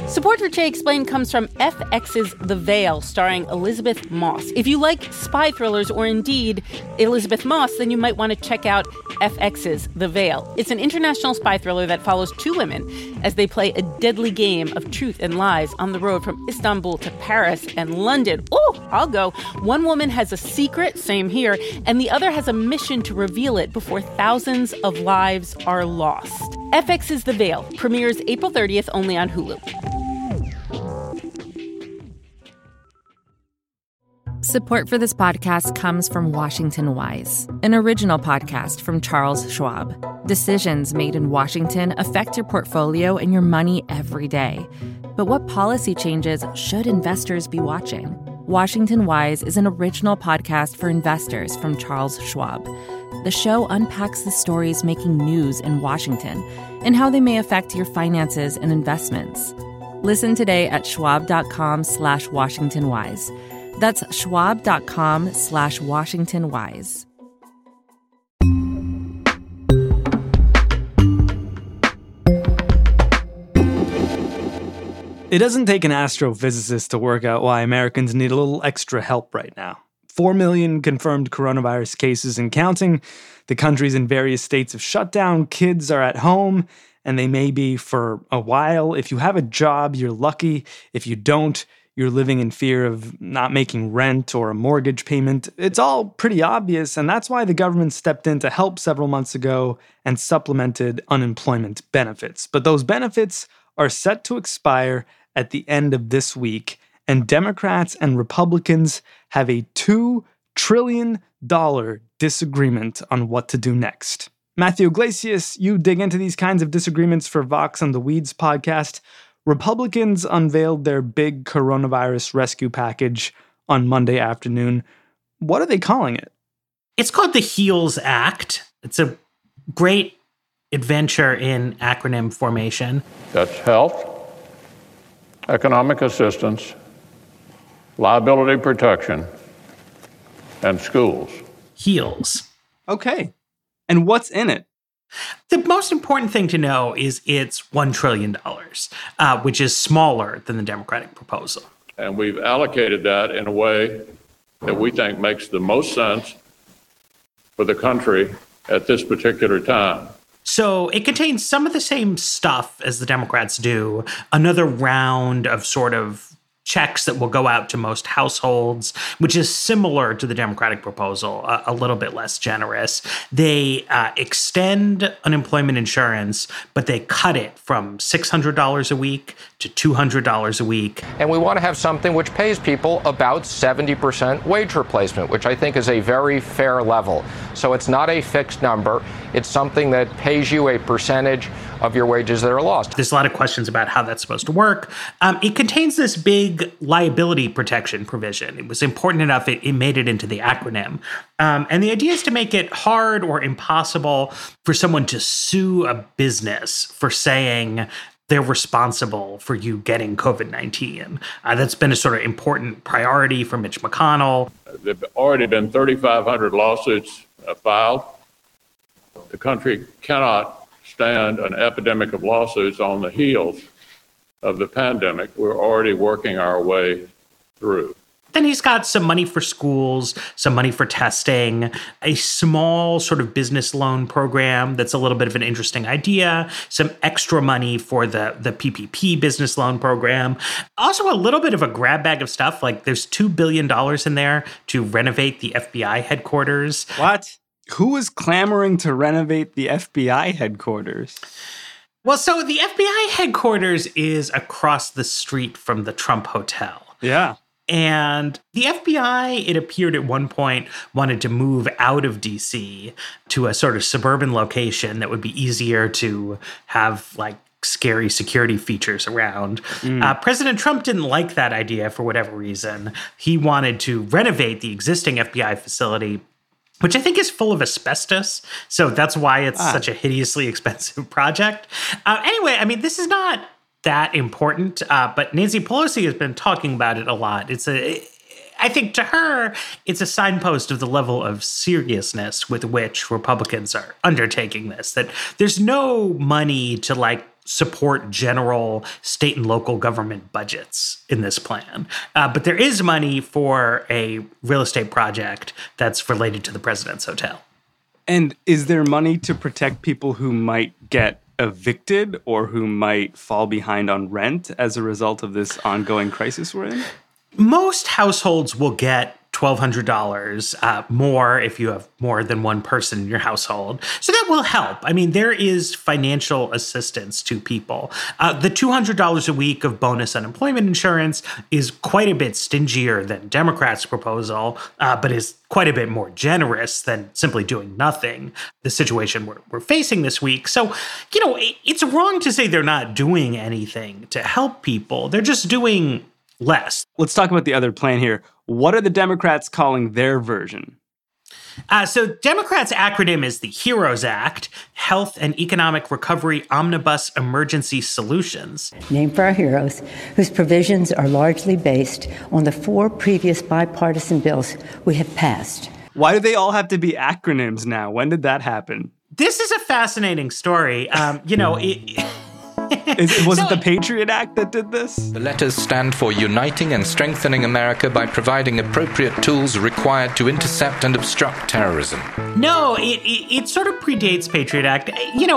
Support for Che Explained comes from FX's The Veil, starring Elizabeth Moss. If you like spy thrillers or indeed Elizabeth Moss, then you might want to check out FX's The Veil. It's an international spy thriller that follows two women as they play a deadly game of truth and lies on the road from Istanbul to Paris and London. Oh, I'll go. One woman has a secret, same here, and the other has a mission to reveal it before thousands of lives are lost. FX's The Veil premieres April 30th only on Hulu. Support for this podcast comes from Washington Wise, an original podcast from Charles Schwab. Decisions made in Washington affect your portfolio and your money every day. But what policy changes should investors be watching? Washington Wise is an original podcast for investors from Charles Schwab. The show unpacks the stories making news in Washington and how they may affect your finances and investments. Listen today at schwab.com/WashingtonWise. That's schwab.com/WashingtonWise. It doesn't take an astrophysicist to work out why Americans need a little extra help right now. 4 million confirmed coronavirus cases and counting. The country's in various states of shutdown. Kids are at home, and they may be for a while. If you have a job, you're lucky. If you don't, you're living in fear of not making rent or a mortgage payment. It's all pretty obvious, and that's why the government stepped in to help several months ago and supplemented unemployment benefits. But those benefits are set to expire at the end of this week, and Democrats and Republicans have a $2 trillion disagreement on what to do next. Matthew Iglesias, you dig into these kinds of disagreements for Vox on the Weeds podcast. Republicans unveiled their big coronavirus rescue package on Monday afternoon. What are they calling it? It's called the HEALS Act. It's a great adventure in acronym formation. That's health, economic assistance, liability protection, and schools. HEALS. Okay. And what's in it? The most important thing to know is it's $1 trillion, which is smaller than the Democratic proposal. And we've allocated that in a way that we think makes the most sense for the country at this particular time. So it contains some of the same stuff as the Democrats do, another round of sort of checks that will go out to most households, which is similar to the Democratic proposal, a little bit less generous. They extend unemployment insurance, but they cut it from $600 a week to $200 a week. And we want to have something which pays people about 70% wage replacement, which I think is a very fair level. So it's not a fixed number. It's something that pays you a percentage of your wages that are lost. There's a lot of questions about how that's supposed to work. It contains this big liability protection provision. It was important enough it made it into the acronym. And the idea is to make it hard or impossible for someone to sue a business for saying they're responsible for you getting COVID-19. That's been a sort of important priority for Mitch McConnell. There have already been 3,500 lawsuits filed. The country cannot stand an epidemic of lawsuits on the heels of the pandemic. We're already working our way through. Then he's got some money for schools, some money for testing, a small sort of business loan program that's a little bit of an interesting idea, some extra money for the PPP business loan program. Also a little bit of a grab bag of stuff, like there's $2 billion in there to renovate the FBI headquarters. What? Who is clamoring to renovate the FBI headquarters? Well, so the FBI headquarters is across the street from the Trump Hotel. Yeah. And the FBI, it appeared at one point, wanted to move out of D.C. to a sort of suburban location that would be easier to have, like, scary security features around. President Trump didn't like that idea for whatever reason. He wanted to renovate the existing FBI facility, which I think is full of asbestos. So that's why it's such a hideously expensive project. Anyway, I mean, this is not that important, but Nancy Pelosi has been talking about it a lot. I think to her, it's a signpost of the level of seriousness with which Republicans are undertaking this, that there's no money to like support general state and local government budgets in this plan. But there is money for a real estate project that's related to the president's hotel. And is there money to protect people who might get evicted or who might fall behind on rent as a result of this ongoing crisis we're in? Most households will get $1,200 more if you have more than one person in your household. So that will help. I mean, there is financial assistance to people. The $200 a week of bonus unemployment insurance is quite a bit stingier than Democrats' proposal, but is quite a bit more generous than simply doing nothing, the situation we're facing this week. So, it's wrong to say they're not doing anything to help people. They're just doing less. Let's talk about the other plan here. What are the Democrats calling their version? So Democrats' acronym is the HEROES Act, Health and Economic Recovery Omnibus Emergency Solutions. Named for our heroes, whose provisions are largely based on the 4 previous bipartisan bills we have passed. Why do they all have to be acronyms now? When did that happen? This is a fascinating story. Was it the Patriot Act that did this? The letters stand for uniting and strengthening America by providing appropriate tools required to intercept and obstruct terrorism. No, it sort of predates Patriot Act.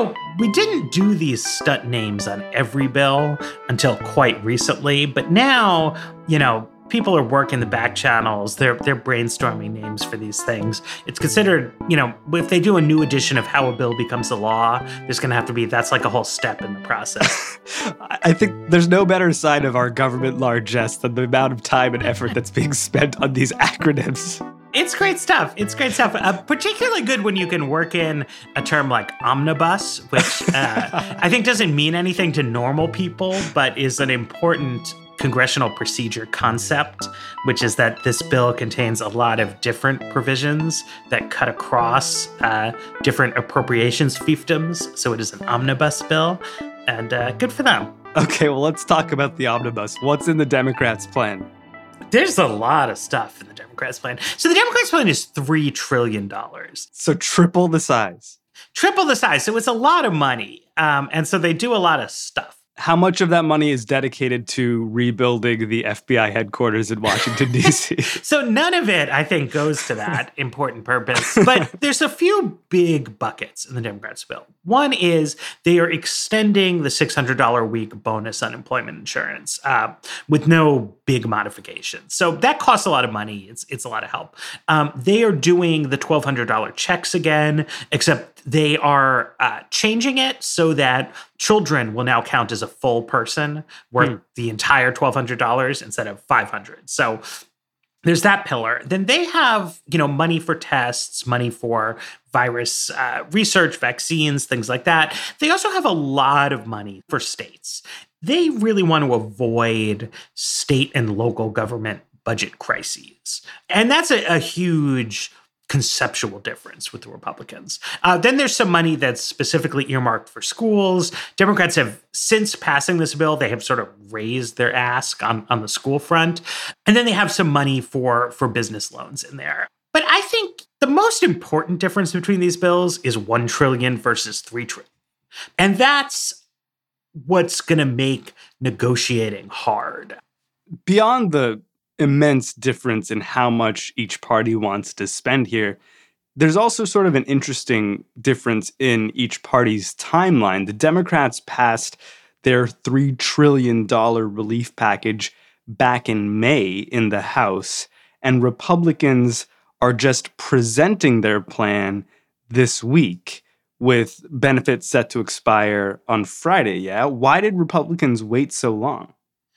We didn't do these stunt names on every bill until quite recently, but now, people are working the back channels. They're brainstorming names for these things. It's considered, if they do a new edition of how a bill becomes a law, there's going to have to be, that's like a whole step in the process. I think there's no better sign of our government largesse than the amount of time and effort that's being spent on these acronyms. It's great stuff. Particularly good when you can work in a term like omnibus, which I think doesn't mean anything to normal people, but is an important congressional procedure concept, which is that this bill contains a lot of different provisions that cut across different appropriations fiefdoms. So it is an omnibus bill, and good for them. Okay, well, let's talk about the omnibus. What's in the Democrats' plan? There's a lot of stuff in the Democrats' plan. So the Democrats' plan is $3 trillion. So triple the size. Triple the size. So it's a lot of money. And so they do a lot of stuff. How much of that money is dedicated to rebuilding the FBI headquarters in Washington, D.C.? So none of it, I think, goes to that important purpose. But there's a few big buckets in the Democrats' bill. One is they are extending the $600 a week bonus unemployment insurance with no big modifications. So that costs a lot of money. It's a lot of help. They are doing the $1,200 checks again, except they are changing it so that children will now count as a full person worth the entire $1,200 instead of $500. So there's that pillar. Then they have, money for tests, money for virus research, vaccines, things like that. They also have a lot of money for states. They really want to avoid state and local government budget crises. And that's a huge conceptual difference with the Republicans. Then there's some money that's specifically earmarked for schools. Democrats have, since passing this bill, they have sort of raised their ask on the school front. And then they have some money for business loans in there. But I think the most important difference between these bills is $1 trillion versus $3 trillion. And that's what's going to make negotiating hard. Beyond the immense difference in how much each party wants to spend here, there's also sort of an interesting difference in each party's timeline. The Democrats passed their $3 trillion relief package back in May in the House, and Republicans are just presenting their plan this week with benefits set to expire on Friday. Yeah? Why did Republicans wait so long?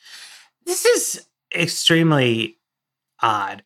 This is extremely odd.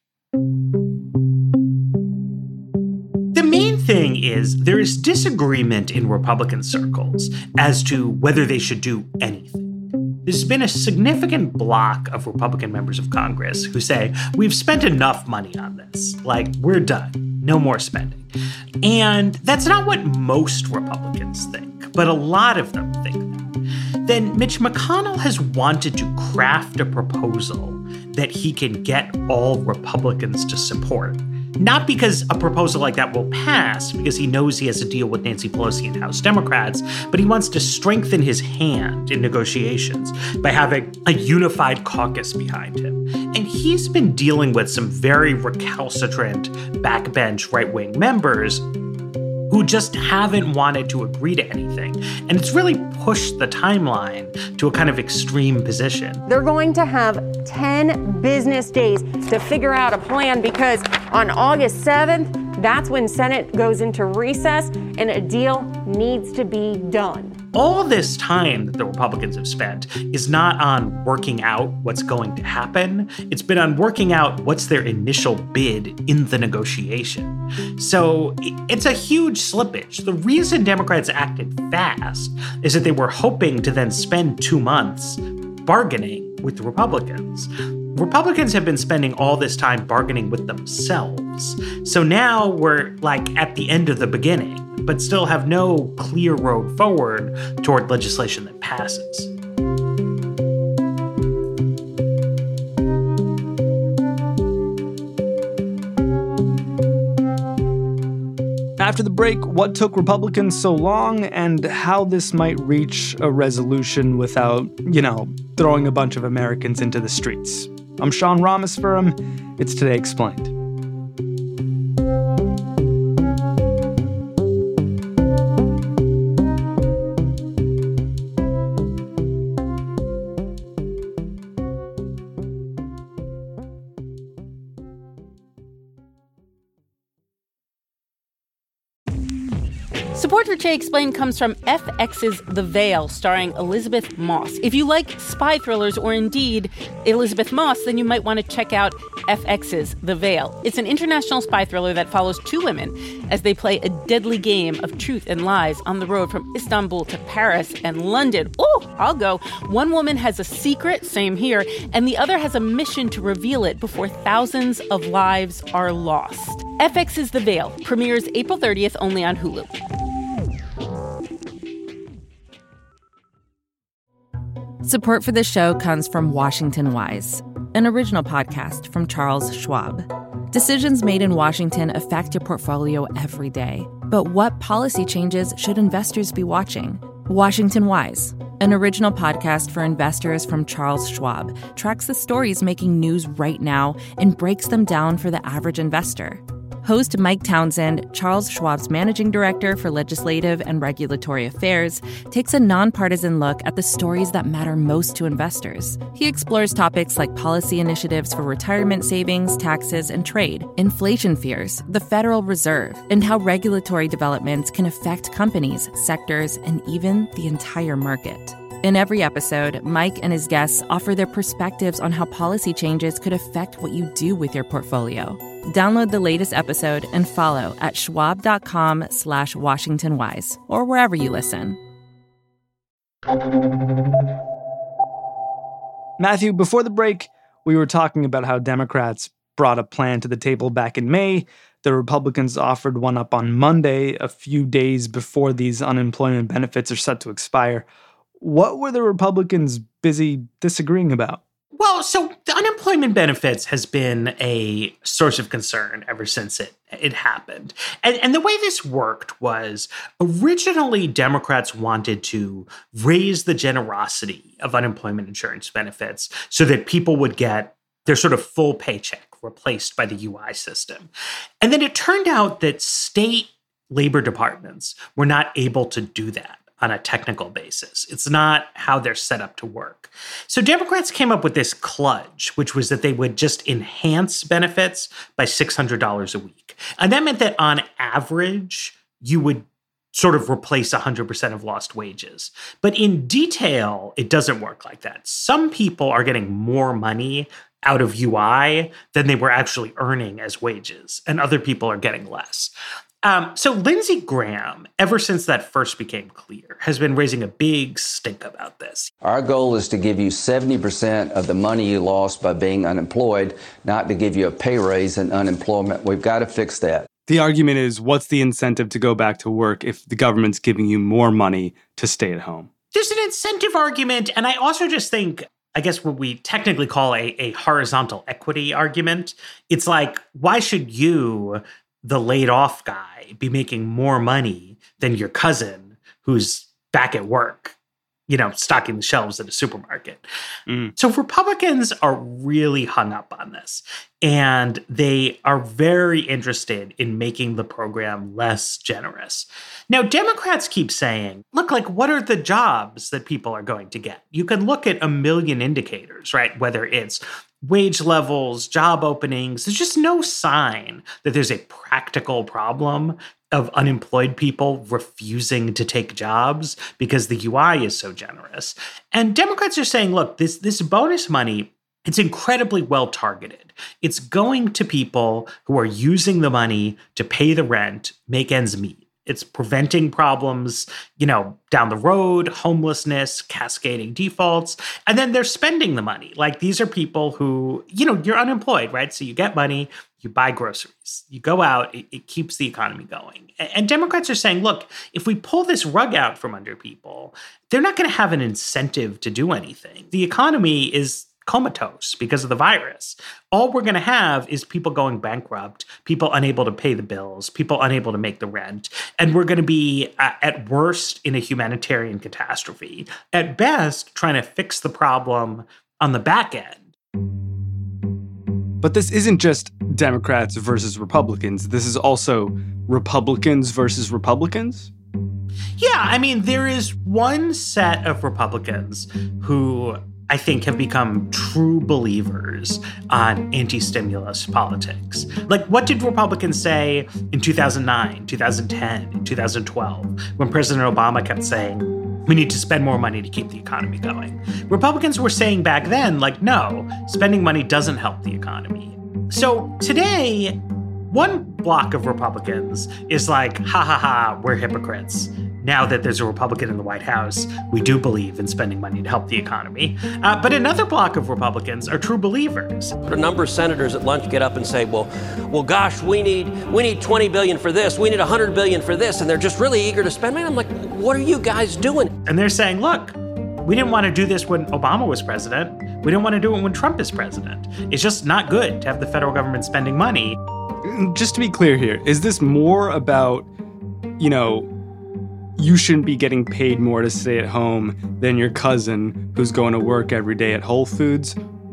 The main thing is there is disagreement in Republican circles as to whether they should do anything. There's been a significant block of Republican members of Congress who say, we've spent enough money on this. We're done. No more spending. And that's not what most Republicans think, but a lot of them think that. Then Mitch McConnell has wanted to craft a proposal that he can get all Republicans to support. Not because a proposal like that will pass, because he knows he has to deal with Nancy Pelosi and House Democrats, but he wants to strengthen his hand in negotiations by having a unified caucus behind him. And he's been dealing with some very recalcitrant backbench right-wing members who just haven't wanted to agree to anything. And it's really pushed the timeline to a kind of extreme position. They're going to have 10 business days to figure out a plan, because on August 7th, that's when Senate goes into recess and a deal needs to be done. All this time that the Republicans have spent is not on working out what's going to happen. It's been on working out what's their initial bid in the negotiation. So it's a huge slippage. The reason Democrats acted fast is that they were hoping to then spend 2 months bargaining with the Republicans. Republicans have been spending all this time bargaining with themselves. So now we're like at the end of the beginning, but still have no clear road forward toward legislation that passes. After the break, what took Republicans so long and how this might reach a resolution without, throwing a bunch of Americans into the streets. I'm Sean Rameswaram. It's Today Explained. Support for Today Explained comes from FX's The Veil, starring Elisabeth Moss. If you like spy thrillers or indeed Elisabeth Moss, then you might want to check out FX's The Veil. It's an international spy thriller that follows two women as they play a deadly game of truth and lies on the road from Istanbul to Paris and London. Oh, I'll go. One woman has a secret, same here, and the other has a mission to reveal it before thousands of lives are lost. FX's The Veil premieres April 30th only on Hulu. Support for this show comes from Washington Wise, an original podcast from Charles Schwab. Decisions made in Washington affect your portfolio every day. But what policy changes should investors be watching? Washington Wise, an original podcast for investors from Charles Schwab, tracks the stories making news right now and breaks them down for the average investor. Host Mike Townsend, Charles Schwab's managing director for legislative and regulatory affairs, takes a nonpartisan look at the stories that matter most to investors. He explores topics like policy initiatives for retirement savings, taxes, and trade, inflation fears, the Federal Reserve, and how regulatory developments can affect companies, sectors, and even the entire market. In every episode, Mike and his guests offer their perspectives on how policy changes could affect what you do with your portfolio. Download the latest episode and follow at schwab.com/WashingtonWise or wherever you listen. Matthew, before the break, we were talking about how Democrats brought a plan to the table back in May. The Republicans offered one up on Monday, a few days before these unemployment benefits are set to expire. What were the Republicans busy disagreeing about? Well, so the unemployment benefits has been a source of concern ever since it happened. And the way this worked was originally Democrats wanted to raise the generosity of unemployment insurance benefits so that people would get their sort of full paycheck replaced by the UI system. And then it turned out that state labor departments were not able to do that on a technical basis. It's not how they're set up to work. So Democrats came up with this kludge, which was that they would just enhance benefits by $600 a week. And that meant that on average, you would sort of replace 100% of lost wages. But in detail, it doesn't work like that. Some people are getting more money out of UI than they were actually earning as wages, and other people are getting less. So Lindsey Graham, ever since that first became clear, has been raising a big stink about this. Our goal is to give you 70% of the money you lost by being unemployed, not to give you a pay raise in unemployment. We've got to fix that. The argument is, what's the incentive to go back to work if the government's giving you more money to stay at home? There's an incentive argument, and I also just think I guess, what we technically call a horizontal equity argument. It's like, why should you, the laid off guy, be making more money than your cousin who's back at work, stocking the shelves at a supermarket? So Republicans are really hung up on this, and they are very interested in making the program less generous. Now, Democrats keep saying, look, what are the jobs that people are going to get? You can look at a million indicators, right? Whether it's wage levels, job openings, there's just no sign that there's a practical problem of unemployed people refusing to take jobs because the UI is so generous. And Democrats are saying, look, this bonus money, it's incredibly well targeted. It's going to people who are using the money to pay the rent, make ends meet. It's preventing problems, down the road, homelessness, cascading defaults. And then they're spending the money. These are people who, you're unemployed, right? So you get money, you buy groceries, you go out, it keeps the economy going. And Democrats are saying, look, if we pull this rug out from under people, they're not going to have an incentive to do anything. The economy is comatose because of the virus. All we're going to have is people going bankrupt, people unable to pay the bills, people unable to make the rent. And we're going to be, at worst, in a humanitarian catastrophe. At best, trying to fix the problem on the back end. But this isn't just Democrats versus Republicans. This is also Republicans versus Republicans? Yeah, there is one set of Republicans who I think have become true believers on anti-stimulus politics. What did Republicans say in 2009, 2010, 2012, when President Obama kept saying, we need to spend more money to keep the economy going? Republicans were saying back then, no, spending money doesn't help the economy. So today, one block of Republicans is ha, we're hypocrites. Now that there's a Republican in the White House, we do believe in spending money to help the economy. But another block of Republicans are true believers. A number of senators at lunch get up and say, well, gosh, we need $20 billion for this. We need $100 billion for this. And they're just really eager to spend money. I'm like, what are you guys doing? And they're saying, look, we didn't want to do this when Obama was president. We didn't want to do it when Trump is president. It's just not good to have the federal government spending money. Just to be clear here, is this more about, you shouldn't be getting paid more to stay at home than your cousin who's going to work every day at Whole Foods?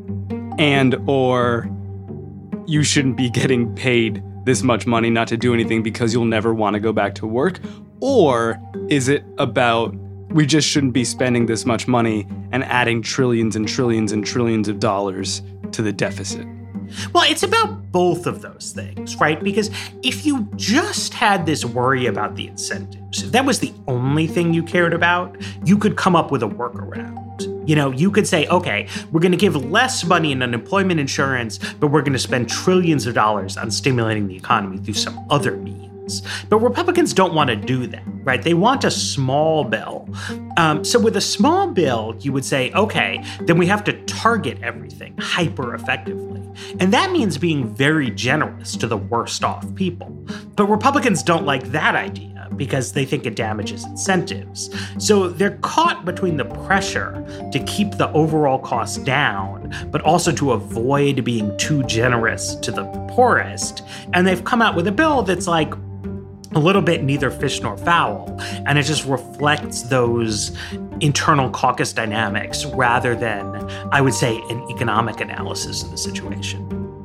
Or you shouldn't be getting paid this much money not to do anything because you'll never want to go back to work? Or is it about we just shouldn't be spending this much money and adding trillions and trillions and trillions of dollars to the deficit? Well, it's about both of those things, right? Because if you just had this worry about the incentives, if that was the only thing you cared about, you could come up with a workaround. You could say, okay, we're going to give less money in unemployment insurance, but we're going to spend trillions of dollars on stimulating the economy through some other means. But Republicans don't want to do that, right? They want a small bill. So with a small bill, you would say, okay, then we have to target everything hyper effectively. And that means being very generous to the worst off people. But Republicans don't like that idea because they think it damages incentives. So they're caught between the pressure to keep the overall costs down, but also to avoid being too generous to the poorest. And they've come out with a bill that's a little bit neither fish nor fowl, and it just reflects those internal caucus dynamics rather than, I would say, an economic analysis of the situation.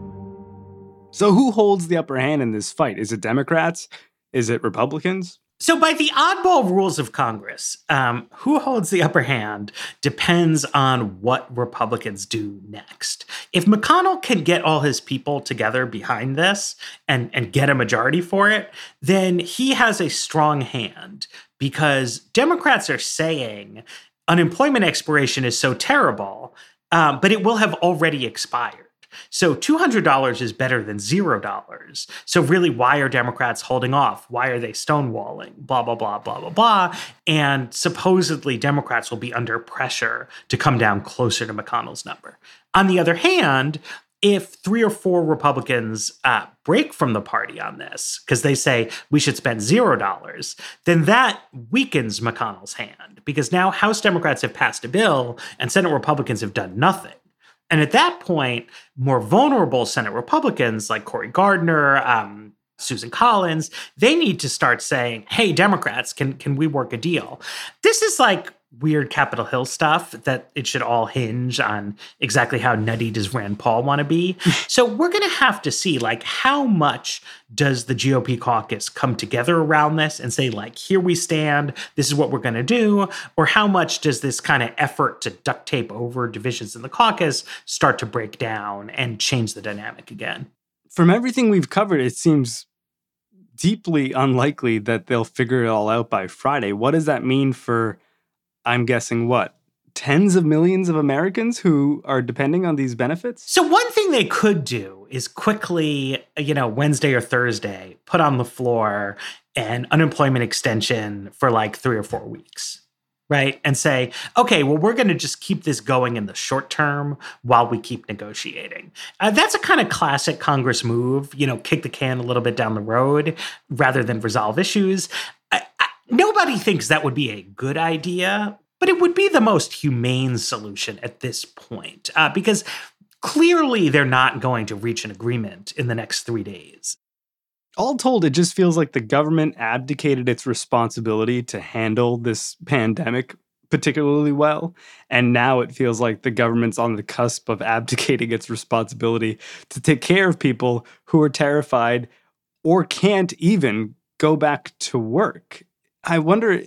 So who holds the upper hand in this fight? Is it Democrats? Is it Republicans? So by the oddball rules of Congress, who holds the upper hand depends on what Republicans do next. If McConnell can get all his people together behind this and get a majority for it, then he has a strong hand because Democrats are saying unemployment expiration is so terrible, but it will have already expired. So $200 is better than $0. So really, why are Democrats holding off? Why are they stonewalling? Blah, blah, blah, blah, blah, blah. And supposedly Democrats will be under pressure to come down closer to McConnell's number. On the other hand, if 3 or 4 Republicans break from the party on this, because they say we should spend $0, then that weakens McConnell's hand, because now House Democrats have passed a bill and Senate Republicans have done nothing. And at that point, more vulnerable Senate Republicans like Cory Gardner, Susan Collins, they need to start saying, hey, Democrats, can we work a deal? This is like weird Capitol Hill stuff that it should all hinge on exactly how nutty does Rand Paul want to be. So we're going to have to see, like, how much does the GOP caucus come together around this and say, like, here we stand, this is what we're going to do, or how much does this kind of effort to duct tape over divisions in the caucus start to break down and change the dynamic again? From everything we've covered, it seems deeply unlikely that they'll figure it all out by Friday. What does that mean for, I'm guessing, what, tens of millions of Americans who are depending on these benefits? So one thing they could do is quickly, Wednesday or Thursday, put on the floor an unemployment extension for like 3 or 4 weeks, right? And say, okay, well, we're going to just keep this going in the short term while we keep negotiating. That's a kind of classic Congress move, kick the can a little bit down the road rather than resolve issues. Nobody thinks that would be a good idea, but it would be the most humane solution at this point, because clearly they're not going to reach an agreement in the next 3 days. All told, it just feels like the government abdicated its responsibility to handle this pandemic particularly well. And now it feels like the government's on the cusp of abdicating its responsibility to take care of people who are terrified or can't even go back to work. I wonder,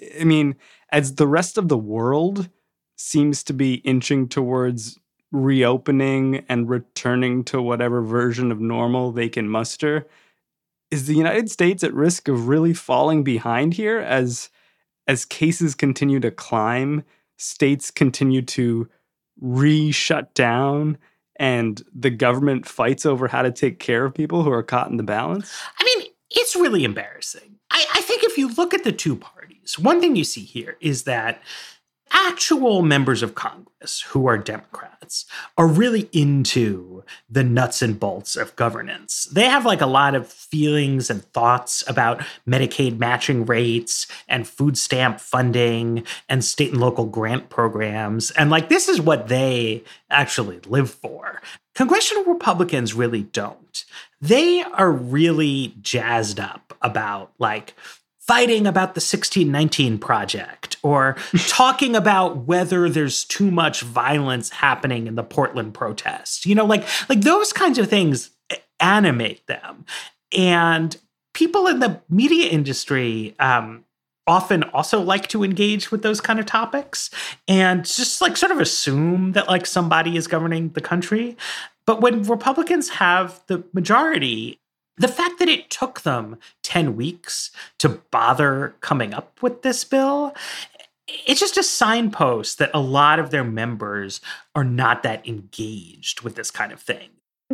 as the rest of the world seems to be inching towards reopening and returning to whatever version of normal they can muster, is the United States at risk of really falling behind here as cases continue to climb, states continue to re-shut down, and the government fights over how to take care of people who are caught in the balance? It's really embarrassing. I think if you look at the two parties, one thing you see here is that actual members of Congress who are Democrats are really into the nuts and bolts of governance. They have like a lot of feelings and thoughts about Medicaid matching rates and food stamp funding and state and local grant programs. And like, this is what they actually live for. Congressional Republicans really don't. They are really jazzed up about like fighting about the 1619 Project or talking about whether there's too much violence happening in the Portland protests. Like those kinds of things animate them. And people in the media industry often also like to engage with those kind of topics and just like sort of assume that like somebody is governing the country. But when Republicans have the majority, the fact that it took them 10 weeks to bother coming up with this bill, it's just a signpost that a lot of their members are not that engaged with this kind of thing.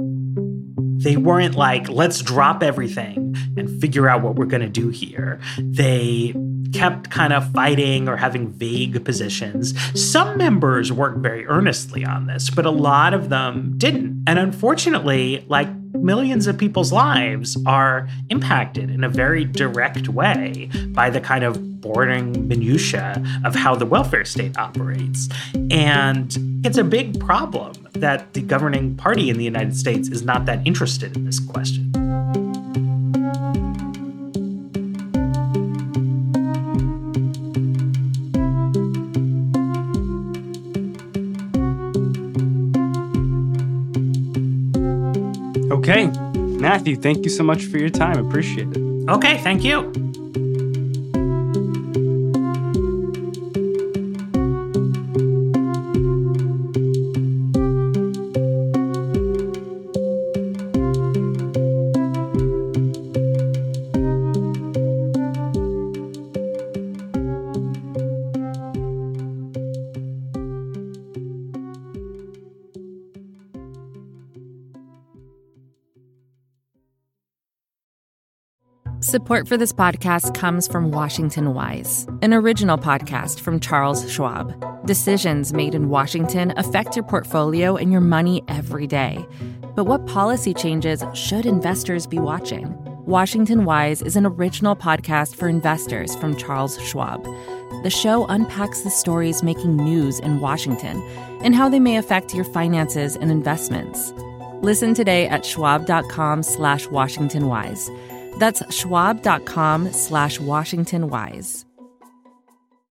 They weren't like, let's drop everything and figure out what we're going to do here. They kept kind of fighting or having vague positions. Some members worked very earnestly on this, but a lot of them didn't. And unfortunately, like millions of people's lives are impacted in a very direct way by the kind of boring minutia of how the welfare state operates. And it's a big problem that the governing party in the United States is not that interested in this question. Okay. Matthew, thank you so much for your time. Appreciate it. Okay, thank you. Support for this podcast comes from Washington Wise, an original podcast from Charles Schwab. Decisions made in Washington affect your portfolio and your money every day. But what policy changes should investors be watching? Washington Wise is an original podcast for investors from Charles Schwab. The show unpacks the stories making news in Washington and how they may affect your finances and investments. Listen today at schwab.com/WashingtonWise. That's schwab.com/WashingtonWise.